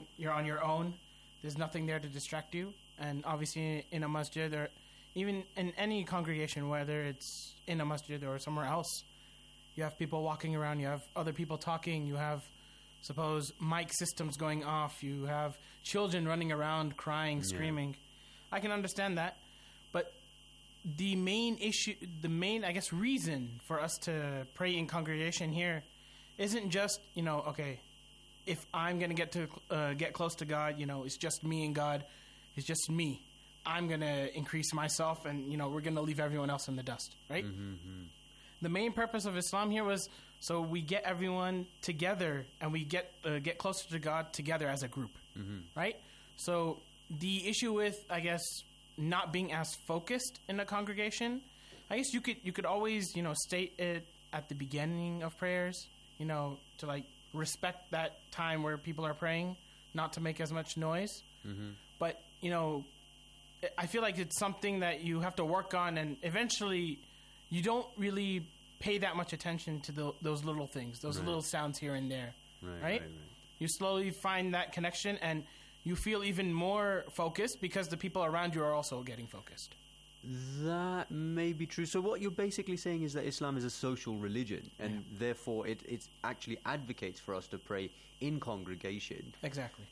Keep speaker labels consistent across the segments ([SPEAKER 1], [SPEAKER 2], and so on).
[SPEAKER 1] you're on your own. There's nothing there to distract you. And obviously in a masjid, or even in any congregation, whether it's in a masjid or somewhere else, you have people walking around, you have other people talking, you have, suppose, mic systems going off, you have children running around crying, screaming. I can understand that. But the main issue, I guess, reason for us to pray in congregation here isn't just, okay, if I'm going to get close to God, it's just me and God, it's just me. I'm going to increase myself and, we're going to leave everyone else in the dust, right?
[SPEAKER 2] Mm-hmm.
[SPEAKER 1] The main purpose of Islam here was so we get everyone together and we get closer to God together as a group, right? So the issue with, I guess, not being as focused in a congregation, I guess you could always, state it at the beginning of prayers, to like respect that time where people are praying, not to make as much noise. But, I feel like it's something that you have to work on, and eventually you don't really pay that much attention to those little things, those little sounds here and there, right? You slowly find that connection, and you feel even more focused because the people around you are also getting focused.
[SPEAKER 2] That may be true. So what you're basically saying is that Islam is a social religion, and therefore it actually advocates for us to pray in congregation.
[SPEAKER 1] Exactly.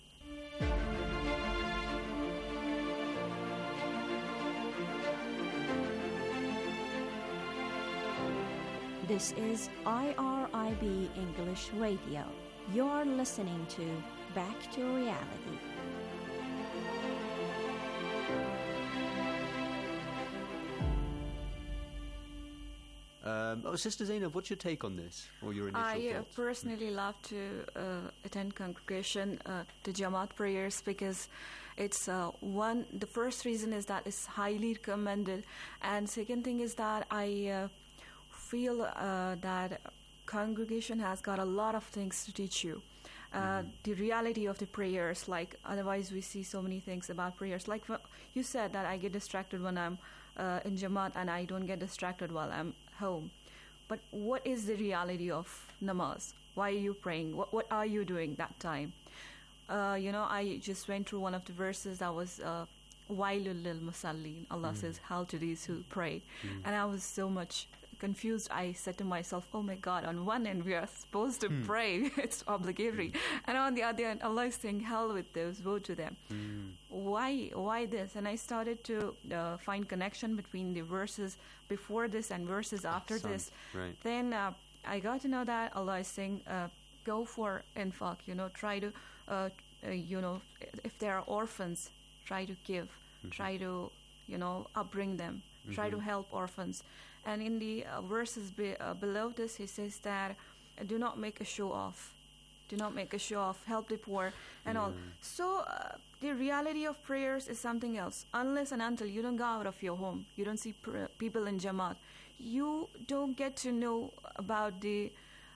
[SPEAKER 3] This is IRIB English Radio. You're listening to Back to Reality.
[SPEAKER 2] Sister Zainab, what's your take on this, or your initial thoughts?
[SPEAKER 4] I personally love to attend congregation to Jamaat prayers because it's the first reason is that it's highly recommended, and second thing is that I feel that congregation has got a lot of things to teach you. The reality of the prayers, like otherwise we see so many things about prayers. Like you said that I get distracted when I'm in Jamaat and I don't get distracted while I'm home. But what is the reality of namaz? Why are you praying? What are you doing that time? I just went through one of the verses that was Wailul lil Musallin. Allah says, hell to these who pray. And I was so much confused. I said to myself, oh my God, on one end we are supposed to pray, it's obligatory, and on the other end Allah is saying hell with those, woe to them. Why this? And I started to find connection between the verses before this and verses after this. Then I got to know that Allah is saying go for infaq, try to if there are orphans, try to give, try to upbring them, try to help orphans. And in the verses below this, he says that do not make a show off. Do not make a show off. Help the poor and all. So the reality of prayers is something else. Unless and until you don't go out of your home, you don't see people in Jamaat, you don't get to know about the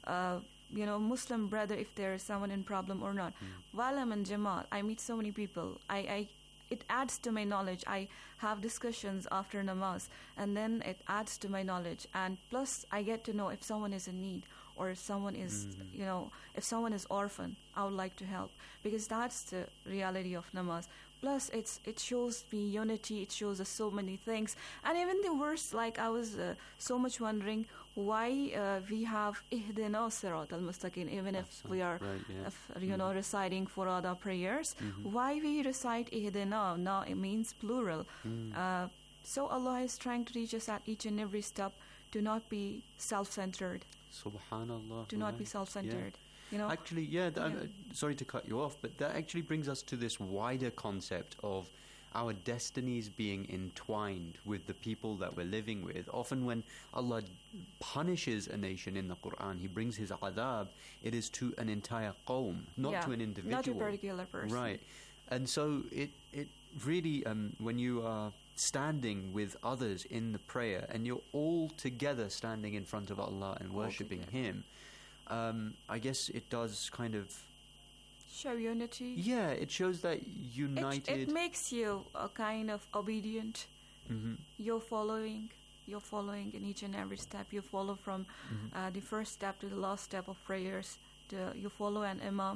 [SPEAKER 4] Muslim brother, if there is someone in problem or not. While I'm in Jamaat, I meet so many people. It adds to my knowledge. I have discussions after namaz, and then it adds to my knowledge. And plus, I get to know if someone is in need, or if someone is, if someone is orphan, I would like to help, because that's the reality of namaz. Plus, it shows me unity. It shows us so many things. And even the verse, like I was so much wondering why we have Ihdina Sirat al-Mustaqim, even if we are, reciting for other prayers. Why we recite Ihdina? Now it means plural. So Allah is trying to teach us at each and every step to not be self-centered.
[SPEAKER 2] Subhanallah.
[SPEAKER 4] Do not be self-centered.
[SPEAKER 2] Actually, sorry to cut you off, but that actually brings us to this wider concept of our destinies being entwined with the people that we're living with. Often when Allah punishes a nation in the Quran, He brings His adab, it is to an entire qawm, not to an individual.
[SPEAKER 4] Not to a particular person.
[SPEAKER 2] Right. And so it really, when you are standing with others in the prayer and you're all together standing in front of Allah and worshipping Him, I guess it does kind of
[SPEAKER 4] show unity.
[SPEAKER 2] Yeah, it shows that united.
[SPEAKER 4] It makes you a kind of obedient. You're following in each and every step. You follow from the first step to the last step of prayers. You follow an imam,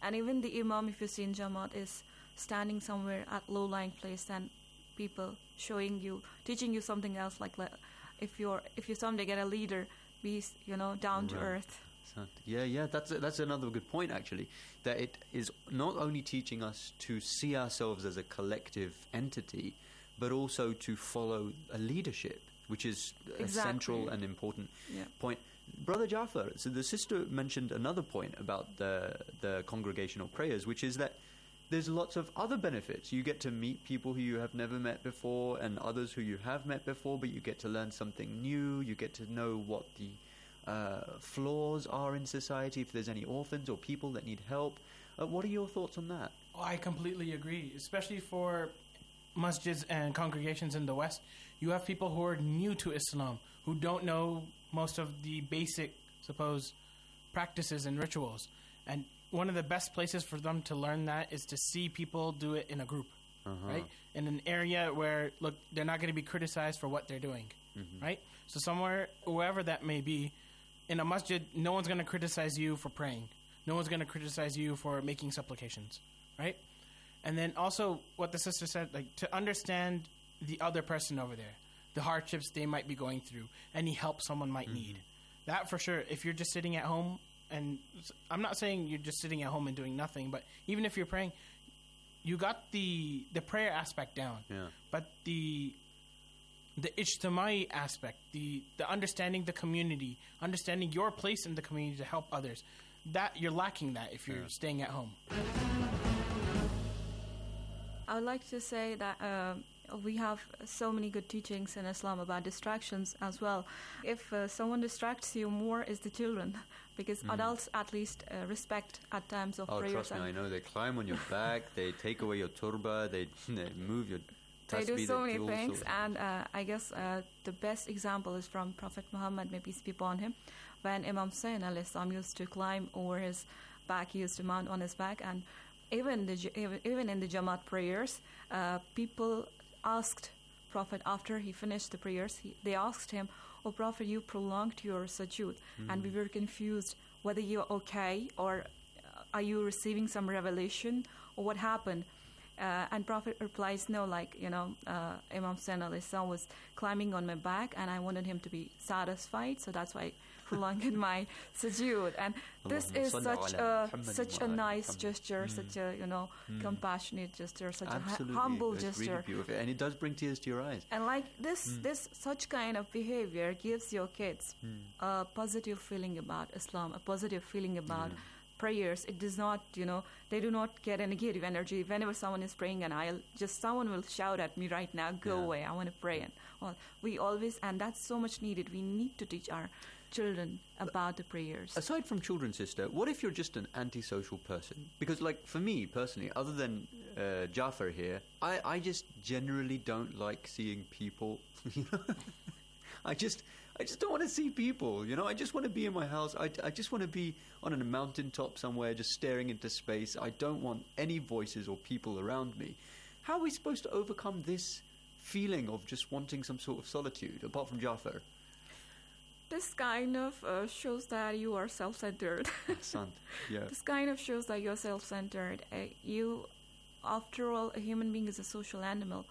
[SPEAKER 4] And even the imam, if you see in Jamaat, is standing somewhere at low-lying place and people showing you, teaching you something else. Like if you someday get a leader, be down to earth.
[SPEAKER 2] Yeah, that's another good point, actually, that it is not only teaching us to see ourselves as a collective entity, but also to follow a leadership, which is a central and important point. Brother Jafar, so the sister mentioned another point about the congregational prayers, which is that there's lots of other benefits. You get to meet people who you have never met before and others who you have met before, but you get to learn something new. You get to know what the flaws are in society, if there's any orphans or people that need help. What are your thoughts on that?
[SPEAKER 1] Oh, I completely agree, especially for masjids and congregations in the West. You have people who are new to Islam, who don't know most of the basic, practices and rituals. And one of the best places for them to learn that is to see people do it in a group, right? In an area where, look, they're not going to be criticized for what they're doing, right? So somewhere, wherever that may be, in a masjid, no one's going to criticize you for praying. No one's going to criticize you for making supplications, right? And then also what the sister said, like to understand the other person over there, the hardships they might be going through, any help someone might need. That for sure, if you're just sitting at home, and I'm not saying you're just sitting at home and doing nothing, but even if you're praying, you got the prayer aspect down. Yeah. But the ijtimai aspect, the understanding the community, understanding your place in the community to help others, that you're lacking that if you're staying at home.
[SPEAKER 4] I would like to say that we have so many good teachings in Islam about distractions as well. If someone distracts you more, is the children, because adults at least respect at times of prayers.
[SPEAKER 2] Oh, trust me, I know. They climb on your back, they take away your turba, they move your tasbih.
[SPEAKER 4] They do so many things, and I guess the best example is from Prophet Muhammad, may peace be upon him, when Imam Hussain alayhi used to climb over his back, he used to mount on his back, and even in the Jamaat prayers, people asked Prophet after he finished the prayers, they asked him, "Oh Prophet, you prolonged your sujood, and we were confused whether you're okay or are you receiving some revelation or what happened?" And Prophet replies, "No, Imam Hussain alayhi salam was climbing on my back and I wanted him to be satisfied, so that's why I prolonged my sujood." And this is such a nice gesture, such a compassionate gesture, such a humble gesture.
[SPEAKER 2] Really beautiful, and it does bring tears to your eyes.
[SPEAKER 4] And this such kind of behavior gives your kids a positive feeling about Islam, a positive feeling about prayers. It does not, they do not get a negative energy. Whenever someone is praying and someone will shout at me right now, "Go away, I want to pray." And that's so much needed. We need to teach our children about the prayers.
[SPEAKER 2] Aside from children, sister, what if you're just an antisocial person? Because, for me personally, other than Jafar here, I just generally don't like seeing people. I just don't want to see people, I just want to be in my house. I just want to be on a mountaintop somewhere just staring into space. I don't want any voices or people around me. How are we supposed to overcome this feeling of just wanting some sort of solitude, apart from Jafar?
[SPEAKER 4] This kind of shows that you are self-centered.
[SPEAKER 2] Yeah.
[SPEAKER 4] This kind of shows that you're self-centered. After all, a human being is a social animal.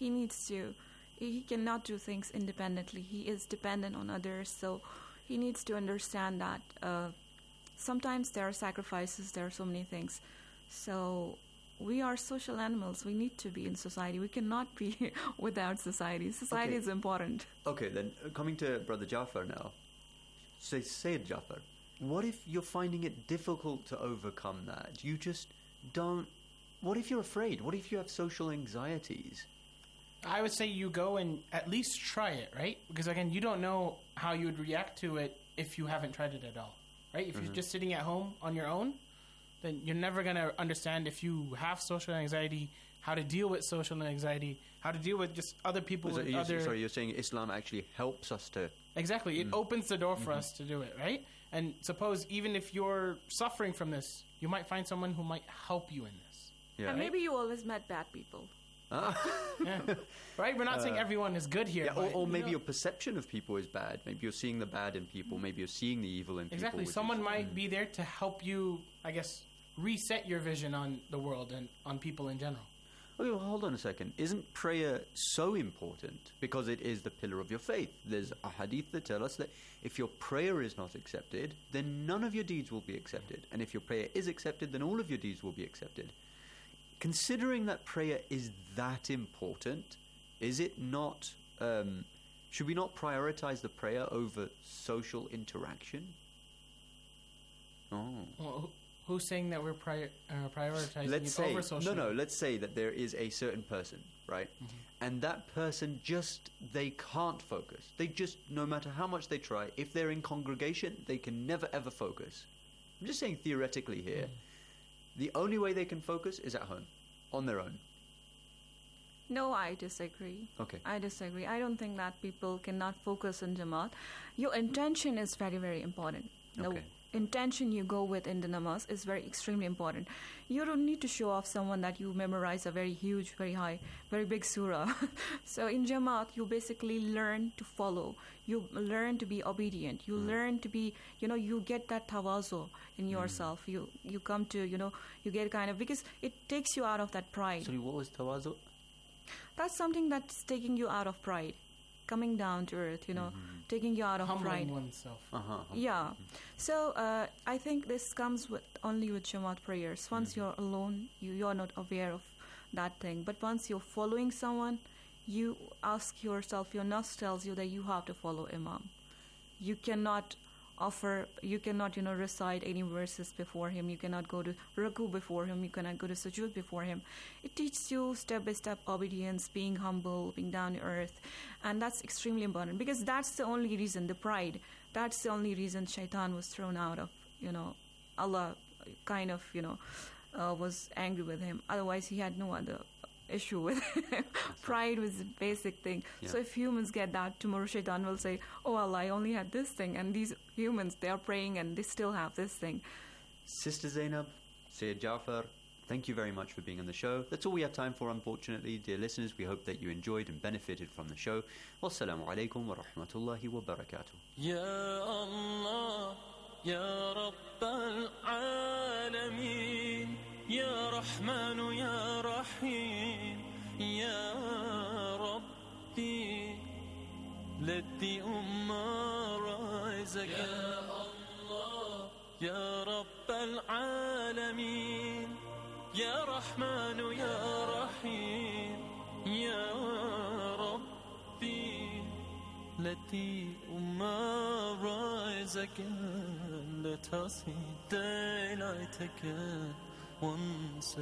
[SPEAKER 4] He cannot do things independently. He is dependent on others, so he needs to understand that sometimes there are sacrifices, there are so many things. So we are social animals. We need to be in society. We cannot be without society. Society is important.
[SPEAKER 2] Okay, then coming to Brother Jafar now. Sayyid Jafar, what if you're finding it difficult to overcome that? You just don't... What if you're afraid? What if you have social anxieties?
[SPEAKER 1] I would say you go and at least try it, right? Because, again, you don't know how you would react to it if you haven't tried it at all, right? If you're just sitting at home on your own, then you're never going to understand if you have social anxiety, how to deal with social anxiety, how to deal with just other people.
[SPEAKER 2] Sorry, you're saying Islam actually helps us to...
[SPEAKER 1] Exactly. It opens the door for us to do it, right? And suppose even if you're suffering from this, you might find someone who might help you in this.
[SPEAKER 4] Yeah. And maybe you always met bad people.
[SPEAKER 1] Yeah. Right? We're not saying everyone is good here.
[SPEAKER 2] Yeah, or maybe your perception of people is bad. Maybe you're seeing the bad in people. Maybe you're seeing the evil in people.
[SPEAKER 1] Exactly. Someone might be there to help you, I guess, reset your vision on the world and on people in general.
[SPEAKER 2] Okay, well, hold on a second. Isn't prayer so important because it is the pillar of your faith? There's a hadith that tell us that if your prayer is not accepted, then none of your deeds will be accepted. And if your prayer is accepted, then all of your deeds will be accepted. Considering that prayer is that important, is it not... should we not prioritize the prayer over social interaction? Oh.
[SPEAKER 1] Well, who's saying that we're prioritizing
[SPEAKER 2] Let's
[SPEAKER 1] it
[SPEAKER 2] say,
[SPEAKER 1] over social?
[SPEAKER 2] No, let's say that there is a certain person, right? Mm-hmm. And that person just, they can't focus. They just, no matter how much they try, if they're in congregation, they can never ever focus. I'm just saying theoretically here. The only way they can focus is at home, on their own.
[SPEAKER 4] No, I disagree.
[SPEAKER 2] Okay.
[SPEAKER 4] I disagree. I don't think that people cannot focus on Jamaat. Your intention is very, very important.
[SPEAKER 2] Okay.
[SPEAKER 4] The intention you go with in the namaz is very extremely important. You don't need to show off someone that you memorize a very huge, very high, very big surah. So in Jamaat, you basically learn to follow. You learn to be obedient. You learn to be, you get that tawazu in yourself. You come to, you get kind of, because it takes you out of that pride.
[SPEAKER 2] Sorry, what was tawazu?
[SPEAKER 4] That's something that's taking you out of pride, coming down to earth, taking you out of
[SPEAKER 1] Humbling
[SPEAKER 4] pride.
[SPEAKER 1] oneself.
[SPEAKER 4] Yeah. So I think this comes only with Jamaat prayers. Once you're alone, you're not aware of that thing. But once you're following someone, you ask yourself, your nafs tells you that you have to follow Imam. You cannot recite any verses before him. You cannot go to ruku before him. You cannot go to sujood before him. It teaches you step-by-step obedience, being humble, being down to earth. And that's extremely important because that's the only reason, the pride, that's the only reason shaitan was thrown out of, Allah kind of, was angry with him. Otherwise, he had no other issue with him. Pride was the basic thing.
[SPEAKER 2] Yeah.
[SPEAKER 4] So if humans get that, tomorrow shaitan will say, oh Allah, I only had this thing, and these humans, they are praying and they still have this thing.
[SPEAKER 2] Sister Zainab, Sayyid Jafar, thank you very much for being on the show. That's all we have time for, unfortunately. Dear listeners, we hope that you enjoyed and benefited from the show. Wassalamu alaikum wa rahmatullahi wa barakatuh.
[SPEAKER 5] Ya Allah, Ya Rabbal Alameen, Ya Rahmanu, Ya Rahim, Ya Rabbi, let the Ummah rise again. Ya Allah, Ya Rabbal Alameen, Ya Rahmanu, Ya Rahim, Ya Rabbi, let the Ummah rise again. Let us see daylight again, once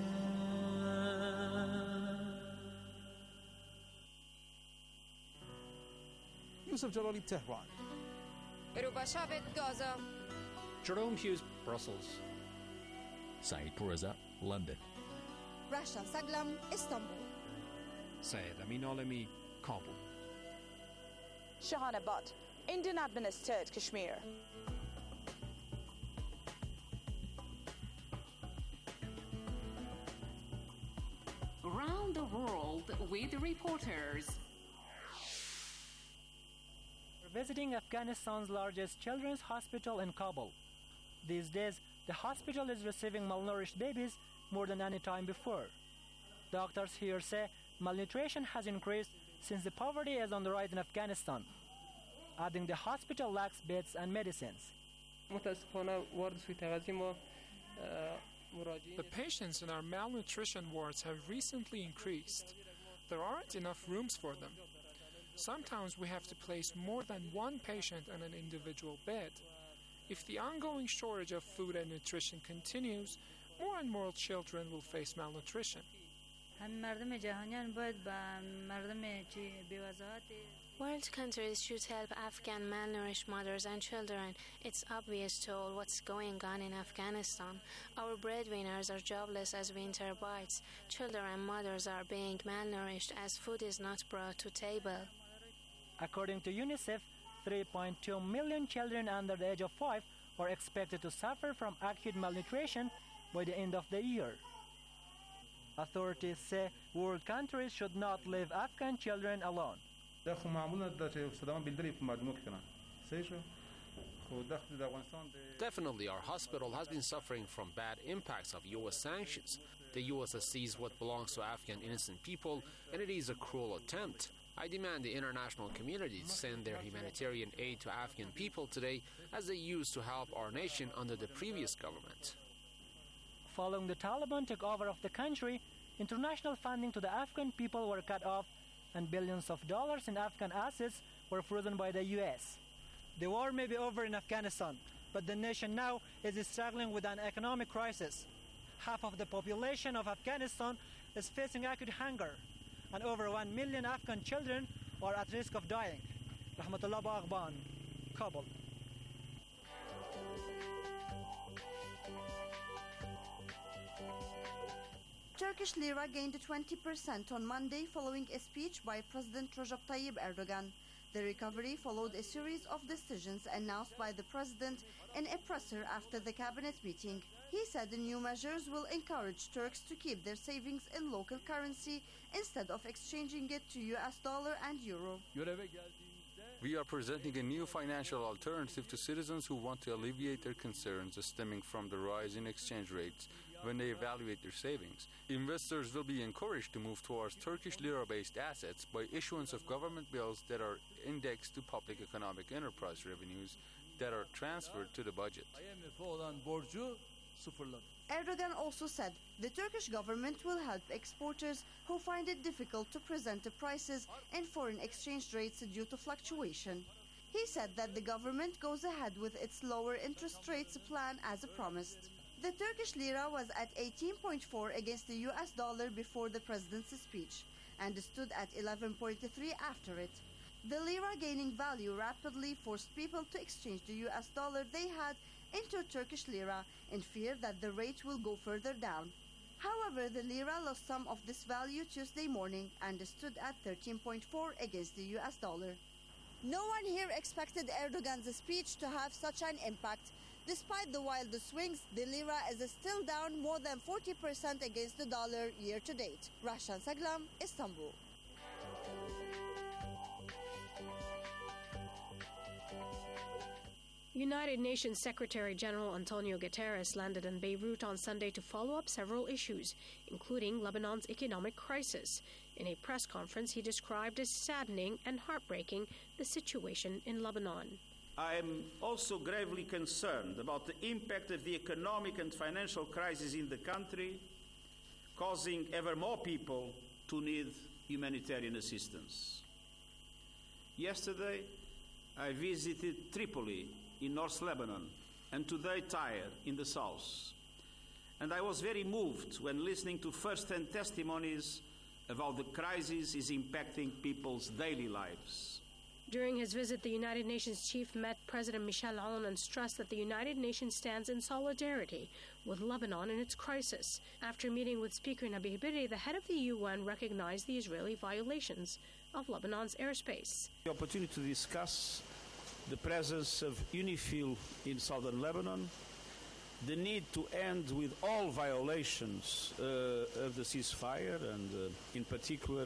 [SPEAKER 5] again.
[SPEAKER 6] Yusuf Jalali, Tehran.
[SPEAKER 7] Rubashavit, Gaza.
[SPEAKER 8] Jerome Hughes, Brussels.
[SPEAKER 9] Saeed Pourreza, London.
[SPEAKER 7] Rasha Saglam, Istanbul.
[SPEAKER 8] Syed Amin Alami, Kabul.
[SPEAKER 10] Shahanabad, Indian administered Kashmir.
[SPEAKER 11] Around the world with reporters.
[SPEAKER 12] We're visiting Afghanistan's largest children's hospital in Kabul. These days, the hospital is receiving malnourished babies more than any time before. Doctors here say malnutrition has increased since the poverty is on the rise in Afghanistan, adding the hospital lacks beds and medicines.
[SPEAKER 13] The patients in our malnutrition wards have recently increased. There aren't enough rooms for them. Sometimes we have to place more than one patient on an individual bed. If the ongoing shortage of food and nutrition continues, more and more children will face malnutrition.
[SPEAKER 14] World countries should help Afghan malnourished mothers and children. It's obvious to all what's going on in Afghanistan. Our breadwinners are jobless as winter bites. Children and mothers are being malnourished as food is not brought to table.
[SPEAKER 12] According to UNICEF, 3.2 million children under the age of 5 are expected to suffer from acute malnutrition by the end of the year. Authorities say world countries should not leave Afghan children alone.
[SPEAKER 8] Definitely, our hospital has been suffering from bad impacts of U.S. sanctions. The U.S. has seized what belongs to Afghan innocent people, and it is a cruel attempt. I demand the international community to send their humanitarian aid to Afghan people today, as they used to help our nation under the previous government.
[SPEAKER 12] Following the Taliban takeover of the country, international funding to the Afghan people were cut off, and billions of dollars in Afghan assets were frozen by the U.S.
[SPEAKER 6] The war may be over in Afghanistan, but the nation now is struggling with an economic crisis. Half of the population of Afghanistan is facing acute hunger, and over 1 million Afghan children are at risk of dying. Rahmatullah Baghban, Kabul.
[SPEAKER 15] Turkish lira gained 20% on Monday following a speech by President Recep Tayyip Erdogan. The recovery followed a series of decisions announced by the president in a presser after the cabinet meeting. He said the new measures will encourage Turks to keep their savings in local currency instead of exchanging it to US dollar and euro.
[SPEAKER 16] We are presenting a new financial alternative to citizens who want to alleviate their concerns stemming from the rise in exchange rates when they evaluate their savings. Investors will be encouraged to move towards Turkish lira-based assets by issuance of government bills that are indexed to public economic enterprise revenues that are transferred to the budget.
[SPEAKER 15] Erdogan also said the Turkish government will help exporters who find it difficult to present the prices in foreign exchange rates due to fluctuation. He said that the government goes ahead with its lower interest rates plan as promised. The Turkish lira was at 18.4 against the US dollar before the president's speech and stood at 11.3 after it. The lira gaining value rapidly forced people to exchange the US dollar they had into Turkish lira in fear that the rate will go further down. However, the lira lost some of this value Tuesday morning and stood at 13.4 against the US dollar. No one here expected Erdogan's speech to have such an impact. Despite the wild swings, the lira is still down more than 40% against the dollar year to date. Rashan Saglam, Istanbul.
[SPEAKER 17] United Nations Secretary General Antonio Guterres landed in Beirut on Sunday to follow up several issues, including Lebanon's economic crisis. In a press conference, he described as saddening and heartbreaking the situation in Lebanon.
[SPEAKER 18] I am also gravely concerned about the impact of the economic and financial crisis in the country, causing ever more people to need humanitarian assistance. Yesterday, I visited Tripoli in North Lebanon and today Tyre in the south. And I was very moved when listening to first-hand testimonies of how the crisis is impacting people's daily lives.
[SPEAKER 17] During his visit, the United Nations chief met President Michel Aoun and stressed that the United Nations stands in solidarity with Lebanon in its crisis. After meeting with Speaker Nabi Berri, the head of the UN recognized the Israeli violations of Lebanon's airspace.
[SPEAKER 18] The opportunity to discuss the presence of UNIFIL in southern Lebanon, the need to end with all violations of the ceasefire, and in particular,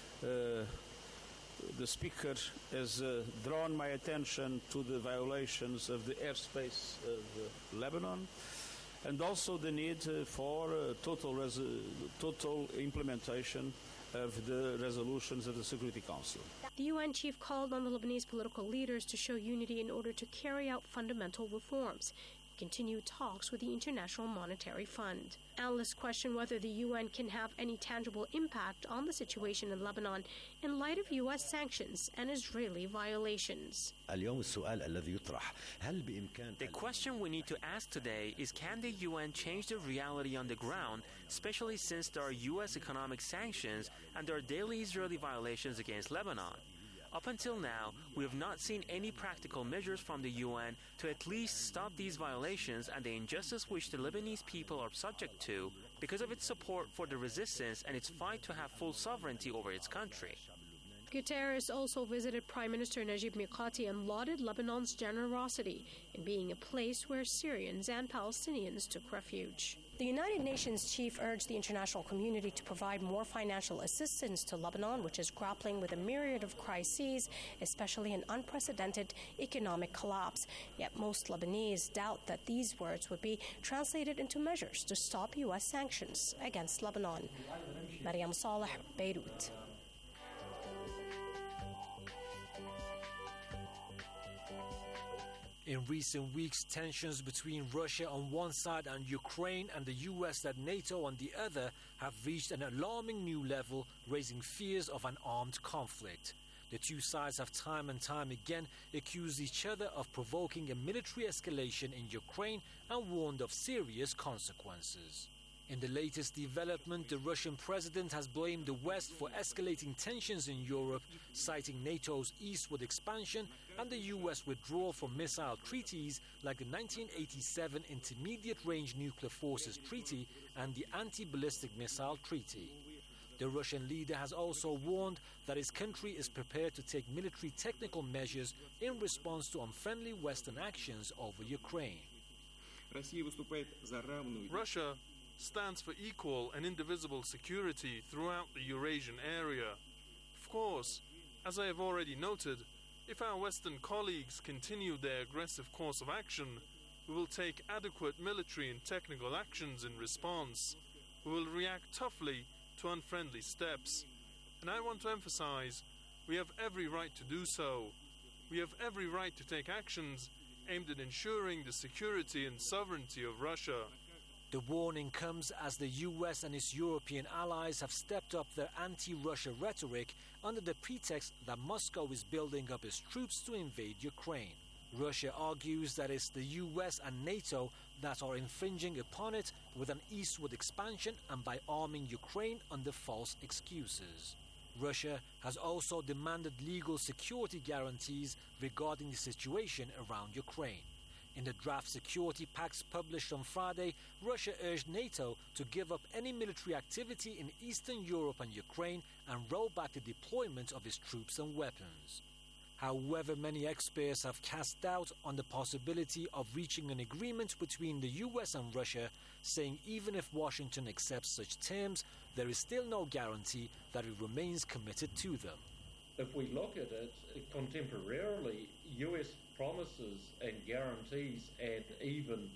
[SPEAKER 18] the Speaker has drawn my attention to the violations of the airspace of Lebanon, and also the need for total implementation of the resolutions of the Security Council.
[SPEAKER 17] The UN chief called on the Lebanese political leaders to show unity in order to carry out fundamental reforms and continue talks with the International Monetary Fund. Analysts question whether the UN can have any tangible impact on the situation in Lebanon in light of U.S. sanctions and Israeli violations.
[SPEAKER 19] The question we need to ask today is, can the UN change the reality on the ground, especially since there are U.S. economic sanctions and there are daily Israeli violations against Lebanon? Up until now, we have not seen any practical measures from the UN to at least stop these violations and the injustice which the Lebanese people are subject to because of its support for the resistance and its fight to have full sovereignty over its country.
[SPEAKER 17] Guterres also visited Prime Minister Najib Mikati and lauded Lebanon's generosity in being a place where Syrians and Palestinians took refuge.
[SPEAKER 20] The United Nations chief urged the international community to provide more financial assistance to Lebanon, which is grappling with a myriad of crises, especially an unprecedented economic collapse. Yet most Lebanese doubt that these words would be translated into measures to stop U.S. sanctions against Lebanon. Mariam Saleh, Beirut.
[SPEAKER 21] In recent weeks, tensions between Russia on one side and Ukraine and the US and NATO on the other have reached an alarming new level, raising fears of an armed conflict. The two sides have time and time again accused each other of provoking a military escalation in Ukraine and warned of serious consequences. In the latest development, the Russian president has blamed the West for escalating tensions in Europe, citing NATO's eastward expansion and the US withdrawal from missile treaties like the 1987 Intermediate Range Nuclear Forces Treaty and the Anti-Ballistic Missile Treaty. The Russian leader has also warned that his country is prepared to take military technical measures in response to unfriendly Western actions over Ukraine.
[SPEAKER 22] Russia stands for equal and indivisible security throughout the Eurasian area. Of course, as I have already noted, if our Western colleagues continue their aggressive course of action, we will take adequate military and technical actions in response. We will react toughly to unfriendly steps. And I want to emphasize, we have every right to do so. We have every right to take actions aimed at ensuring the security and sovereignty of Russia.
[SPEAKER 21] The warning comes as the US and its European allies have stepped up their anti-Russia rhetoric under the pretext that Moscow is building up its troops to invade Ukraine. Russia argues that it's the US and NATO that are infringing upon it with an eastward expansion and by arming Ukraine under false excuses. Russia has also demanded legal security guarantees regarding the situation around Ukraine. In the draft security pacts published on Friday, Russia urged NATO to give up any military activity in Eastern Europe and Ukraine and roll back the deployment of its troops and weapons. However, many experts have cast doubt on the possibility of reaching an agreement between the US and Russia, saying even if Washington accepts such terms, there is still no guarantee that it remains committed to them.
[SPEAKER 23] If we look at it contemporarily, US promises and guarantees and even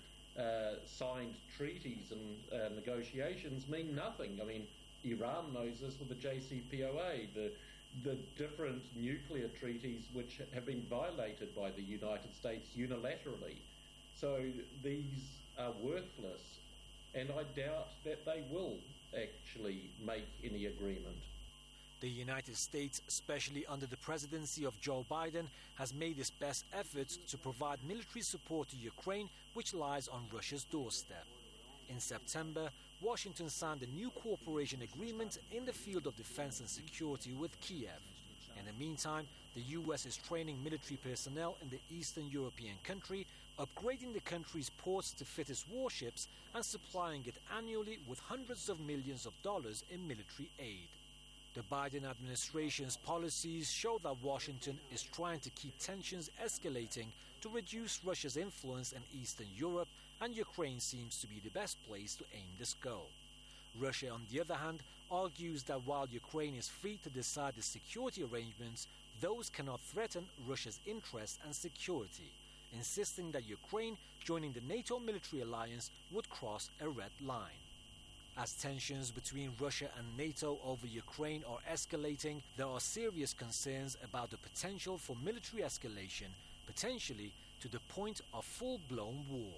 [SPEAKER 23] signed treaties and negotiations mean nothing. I mean, Iran knows this with the JCPOA, the different nuclear treaties which have been violated by the United States unilaterally. So these are worthless, and I doubt that they will actually make any agreement.
[SPEAKER 21] The United States, especially under the presidency of Joe Biden, has made its best efforts to provide military support to Ukraine, which lies on Russia's doorstep. In September, Washington signed a new cooperation agreement in the field of defense and security with Kiev. In the meantime, the US is training military personnel in the Eastern European country, upgrading the country's ports to fit its warships and supplying it annually with hundreds of millions of dollars in military aid. The Biden administration's policies show that Washington is trying to keep tensions escalating to reduce Russia's influence in Eastern Europe, and Ukraine seems to be the best place to aim this goal. Russia, on the other hand, argues that while Ukraine is free to decide the security arrangements, those cannot threaten Russia's interests and security, insisting that Ukraine joining the NATO military alliance would cross a red line. As tensions between Russia and NATO over Ukraine are escalating, there are serious concerns about the potential for military escalation, potentially to the point of full-blown war.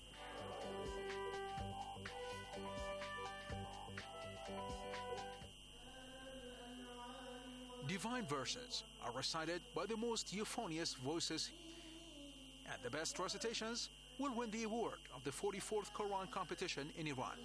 [SPEAKER 24] Divine verses are recited by the most euphonious voices, and the best recitations will win the award of the 44th Quran competition in Iran.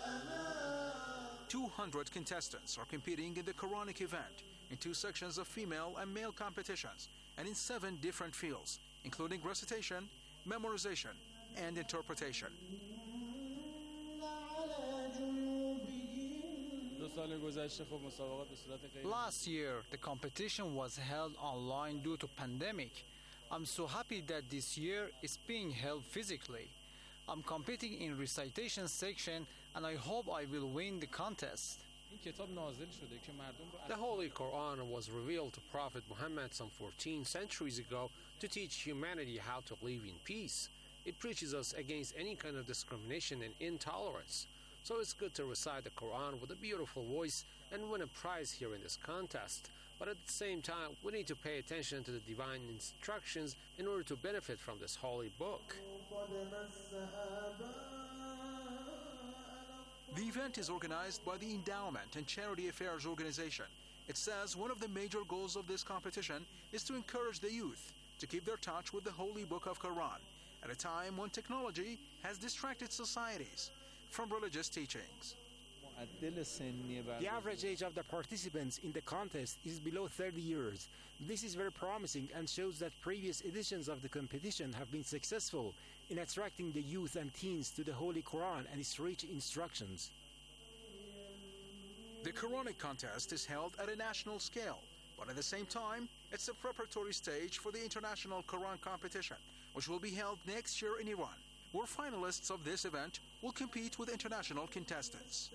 [SPEAKER 24] 200 contestants are competing in the Quranic event in 2 sections of female and male competitions and in 7 different fields, including recitation, memorization, and interpretation.
[SPEAKER 25] The
[SPEAKER 1] Last year, the competition was held online due to pandemic. I'm so happy that this year it's being held physically. I'm competing in recitation section and I hope I will win the contest.
[SPEAKER 8] The Holy Quran was revealed to Prophet Muhammad some 14 centuries ago to teach humanity how to live in peace. It preaches us against any kind of discrimination and intolerance. So it's good to recite the Quran with a beautiful voice and win a prize here in this contest. But at the same time, we need to pay attention to the divine instructions in order to benefit from this holy book.
[SPEAKER 24] The event is organized by the Endowment and Charity Affairs Organization. It says one of the major goals of this competition is to encourage the youth to keep their touch with the holy book of Quran at a time when technology has distracted societies from religious teachings.
[SPEAKER 2] The average age of the participants in the contest is below 30 years. This is very promising and shows that previous editions of the competition have been successful in attracting the youth and teens to the Holy Quran and its rich instructions.
[SPEAKER 24] The Quranic contest is held at a national scale, but at the same time, it's a preparatory stage for the International Quran competition, which will be held next year in Iran, where finalists of this event will compete with international contestants.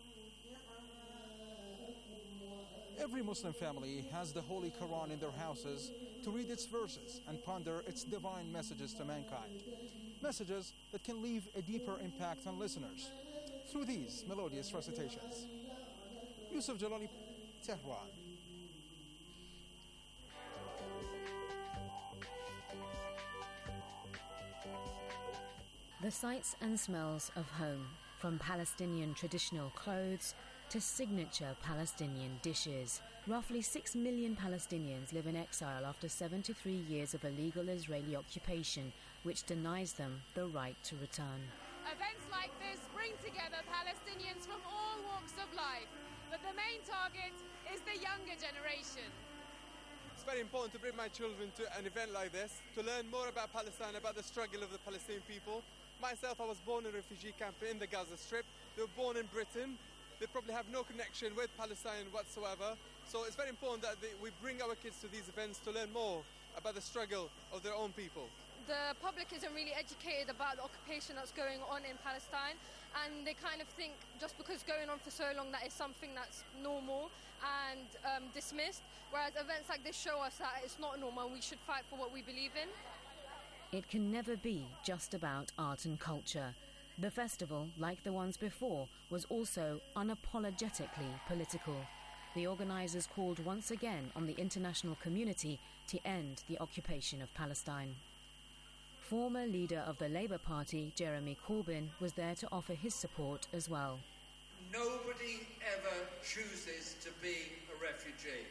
[SPEAKER 24] Every Muslim family has the Holy Quran in their houses to read its verses and ponder its divine messages to mankind. Messages that can leave a deeper impact on listeners through these melodious recitations. Yusuf Jalali, Tehran.
[SPEAKER 3] The sights and smells of home, from Palestinian traditional clothes to signature Palestinian dishes. Roughly 6 million Palestinians live in exile after 73 years of illegal Israeli occupation, which denies them the right to return.
[SPEAKER 4] Events like this bring together Palestinians from all walks of life, but the main target is the younger generation.
[SPEAKER 25] It's very important to bring my children to an event like this, to learn more about Palestine, about the struggle of the Palestinian people. Myself, I was born in a refugee camp in the Gaza Strip. They were born in Britain. They probably have no connection with Palestine whatsoever. So it's very important that we bring our kids to these events to learn more about the struggle of their own people.
[SPEAKER 4] The public isn't really educated about the occupation that's going on in Palestine, and they kind of think just because it's going on for so long that it's something that's normal and dismissed, whereas events like this show us that it's not normal and we should fight for what we believe in.
[SPEAKER 3] It can never be just about art and culture. The festival, like the ones before, was also unapologetically political. The organisers called once again on the international community to end the occupation of Palestine. Former leader of the Labour Party, Jeremy Corbyn, was there to offer his support as well.
[SPEAKER 26] Nobody ever chooses to be a refugee.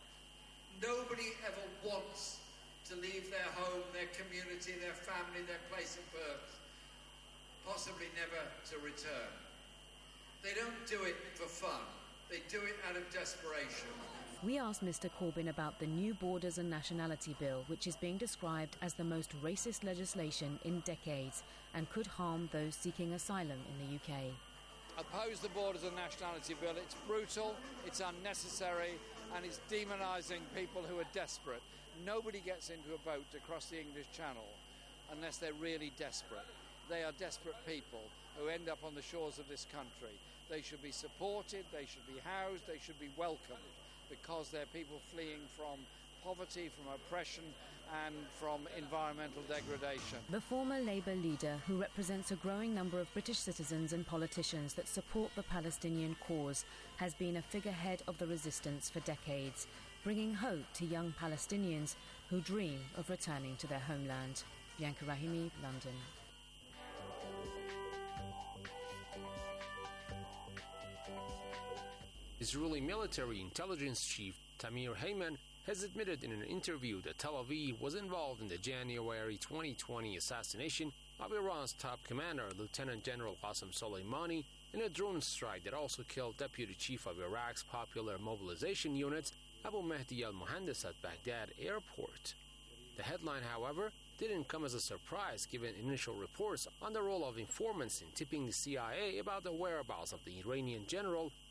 [SPEAKER 26] Nobody ever wants to leave their home, their community, their family, their place of birth, possibly never to return. They don't do it for fun. They do it out of desperation.
[SPEAKER 3] We asked Mr. Corbyn about the new Borders and Nationality Bill, which is being described as the most racist legislation in decades and could harm those seeking asylum in the UK.
[SPEAKER 27] Oppose the Borders and Nationality Bill. It's brutal, it's unnecessary, and it's demonising people who are desperate. Nobody gets into a boat to cross the English Channel unless they're really desperate. They are desperate people who end up on the shores of this country. They should be supported, they should be housed, they should be welcomed, because they're people fleeing from poverty, from oppression and from environmental degradation.
[SPEAKER 3] The former Labour leader, who represents a growing number of British citizens and politicians that support the Palestinian cause, has been a figurehead of the resistance for decades, bringing hope to young Palestinians who dream of returning to their homeland. Bianca Rahimi, London.
[SPEAKER 8] Israeli military intelligence chief Tamir Heyman has admitted in an interview that Tel Aviv was involved in the January 2020 assassination of Iran's top commander, Lieutenant General Qasem Soleimani, in a drone strike that also killed Deputy Chief of Iraq's Popular Mobilization Unit, Abu Mahdi al-Muhandis, at Baghdad airport. The headline, however, didn't come as a surprise given initial reports on the role of informants in tipping the CIA about the whereabouts of the Iranian general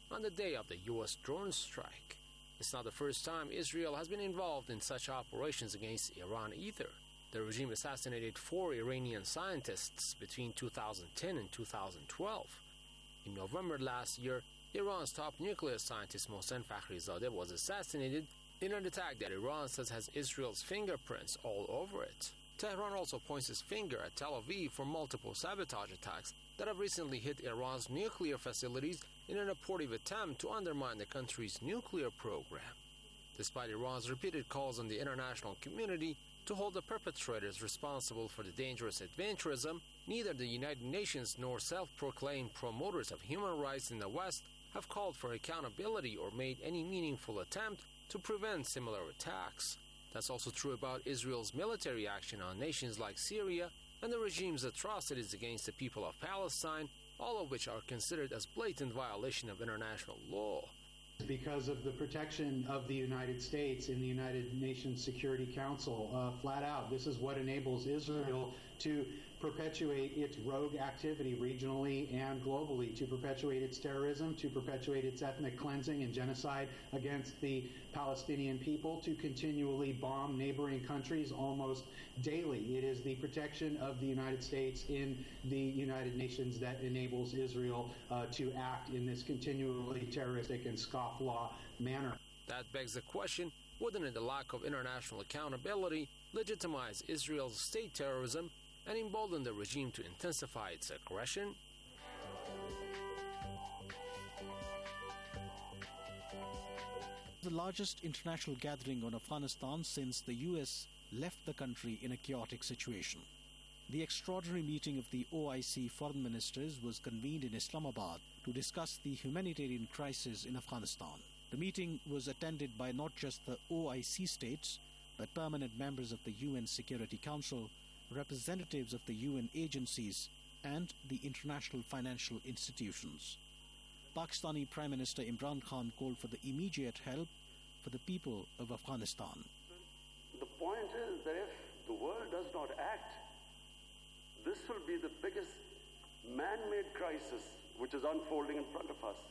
[SPEAKER 8] on the day of the U.S. drone strike. It's not the first time Israel has been involved in such operations against Iran either. The regime assassinated 4 Iranian scientists between 2010 and 2012. In November last year, Iran's top nuclear scientist Mohsen Fakhrizadeh was assassinated in an attack that Iran says has Israel's fingerprints all over it. Tehran also points its finger at Tel Aviv for multiple sabotage attacks that have recently hit Iran's nuclear facilities in an abortive attempt to undermine the country's nuclear program. Despite Iran's repeated calls on the international community to hold the perpetrators responsible for the dangerous adventurism, neither the United Nations nor self-proclaimed promoters of human rights in the West have called for accountability or made any meaningful attempt to prevent similar attacks. That's also true about Israel's military action on nations like Syria and the regime's atrocities against the people of Palestine, all of which are considered as blatant violation of international law.
[SPEAKER 5] Because of the protection of the United States in the United Nations Security Council, flat out, this is what enables Israel to perpetuate its rogue activity regionally and globally, to perpetuate its terrorism, to perpetuate its ethnic cleansing and genocide against the Palestinian people, to continually bomb neighboring countries almost daily. It is the protection of the United States in the United Nations that enables Israel to act in this continually terroristic and scofflaw manner.
[SPEAKER 8] That begs the question, wouldn't the lack of international accountability legitimize Israel's state terrorism and embolden the regime to intensify its aggression?
[SPEAKER 7] The largest international gathering on Afghanistan since the U.S. left the country in a chaotic situation. The extraordinary meeting of the OIC foreign ministers was convened in Islamabad to discuss the humanitarian crisis in Afghanistan. The meeting was attended by not just the OIC states, but permanent members of the UN Security Council, representatives of the UN agencies, and the international financial institutions. Pakistani Prime Minister Imran Khan called for the immediate help for the people of Afghanistan.
[SPEAKER 9] The point is that if the world does not act, this will be the biggest man-made crisis which is unfolding in front of us.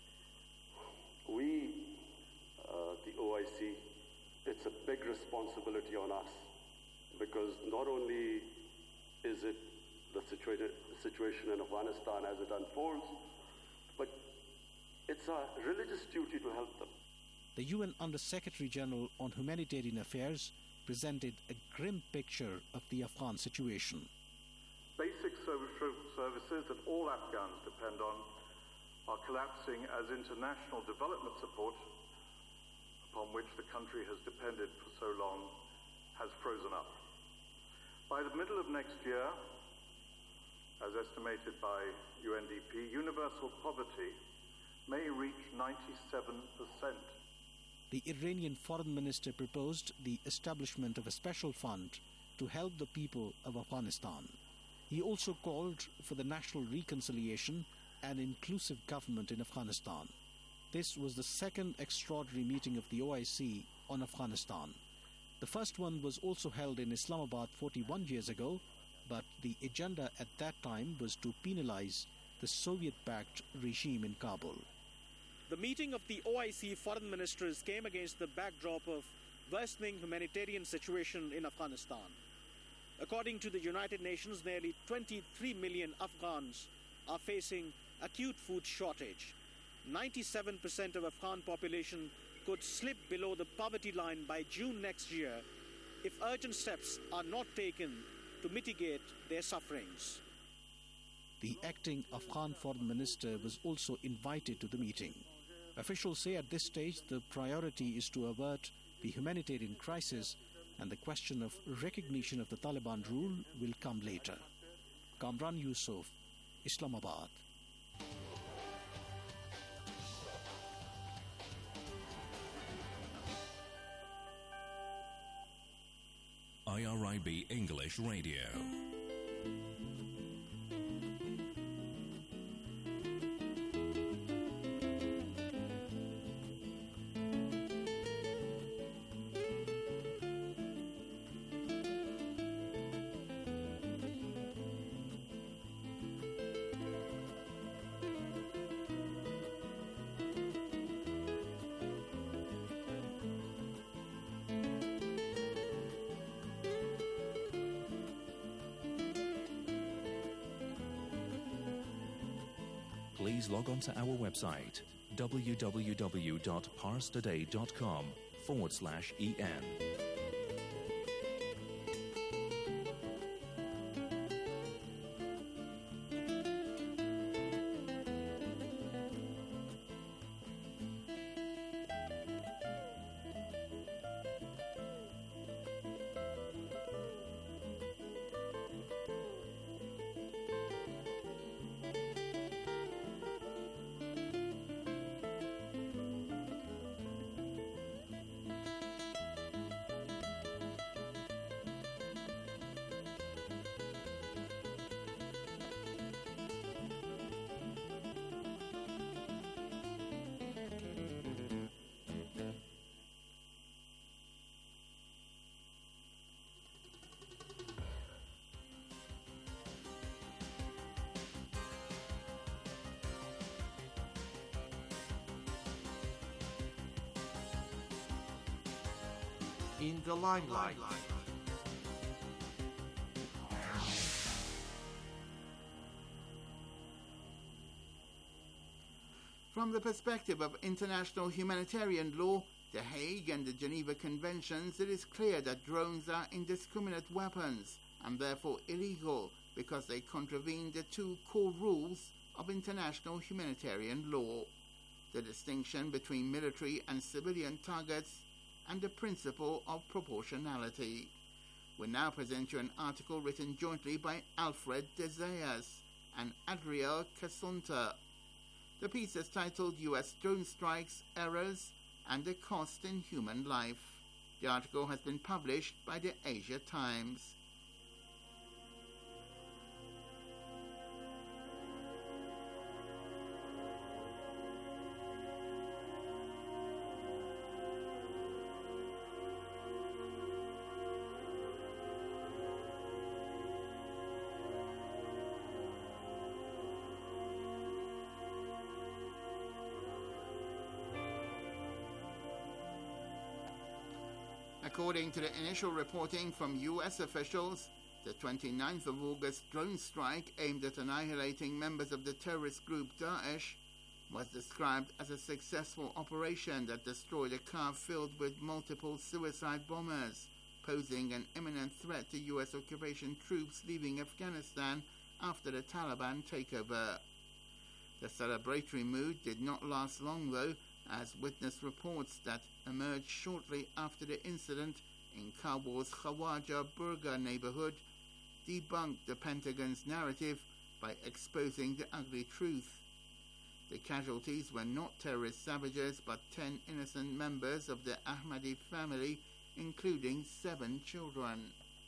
[SPEAKER 9] We, the OIC, it's a big responsibility on us, because not only is it the situation in Afghanistan as it unfolds, but it's our religious duty to help them.
[SPEAKER 7] The UN Under-Secretary General on Humanitarian Affairs presented a grim picture of the Afghan situation.
[SPEAKER 10] Basic services that all Afghans depend on are collapsing as international development support, upon which the country has depended for so long, has frozen up. By the middle of next year, as estimated by UNDP, universal poverty may reach 97%.
[SPEAKER 7] The Iranian foreign minister proposed the establishment of a special fund to help the people of Afghanistan. He also called for the national reconciliation and inclusive government in Afghanistan. This was the second extraordinary meeting of the OIC on Afghanistan. The first one was also held in Islamabad 41 years ago, but the agenda at that time was to penalize the Soviet-backed regime in Kabul.
[SPEAKER 11] The meeting of the OIC foreign ministers came against the backdrop of worsening humanitarian situation in Afghanistan. According to the United Nations, nearly 23 million Afghans are facing acute food shortage. 97% of Afghan population could slip below the poverty line by June next year if urgent steps are not taken to mitigate their sufferings.
[SPEAKER 7] The acting Afghan foreign minister was also invited to the meeting. Officials say at this stage the priority is to avert the humanitarian crisis, and the question of recognition of the Taliban rule will come later. Kamran Yusuf, Islamabad.
[SPEAKER 13] IRIB English Radio.
[SPEAKER 6] please log on to our website www.parstoday.com/en.
[SPEAKER 12] In the limelight.
[SPEAKER 13] From the perspective of international humanitarian law, The Hague and the Geneva Conventions, it is clear that drones are indiscriminate weapons and therefore illegal because they contravene the two core rules of international humanitarian law: the distinction between military and civilian targets and the principle of proportionality. We now present you an article written jointly by Alfred de Zayas and Adriel Casunta. The piece is titled U.S. Drone Strikes, Errors, and the Cost in Human Life. The article has been published by the Asia Times. According to the initial reporting from U.S. officials, the 29th of August drone strike aimed at annihilating members of the terrorist group Daesh was described as a successful operation that destroyed a car filled with multiple suicide bombers, posing an imminent threat to U.S. occupation troops leaving Afghanistan after the Taliban takeover. The celebratory mood did not last long, though, as witness reports that emerged shortly after the incident in Kabul's Khawaja Burga neighborhood debunked the Pentagon's narrative by exposing the ugly truth. The casualties were not terrorist savages but 10 innocent members of the Ahmadi family, including 7 children.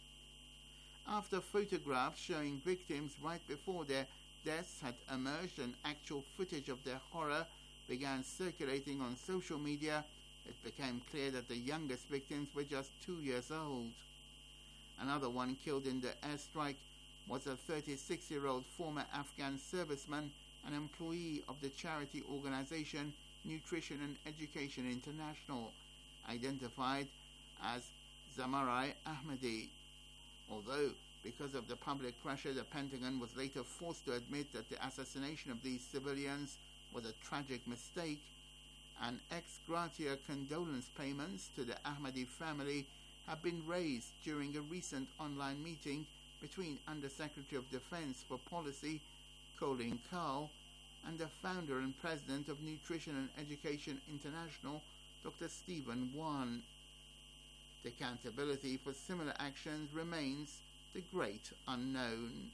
[SPEAKER 13] After photographs showing victims right before their deaths had emerged and actual footage of their horror began circulating on social media, it became clear that the youngest victims were just 2 years old. Another one killed in the airstrike was a 36-year-old former Afghan serviceman and employee of the charity organization Nutrition and Education International, identified as Zamarai Ahmadi. Although, because of the public pressure, the Pentagon was later forced to admit that the assassination of these civilians was a tragic mistake, and ex gratia condolence payments to the Ahmadi family have been raised during a recent online meeting between Undersecretary of Defense for Policy Colin Kahl and the founder and president of Nutrition and Education International, Dr. Stephen Wan. The accountability for similar actions remains the great unknown.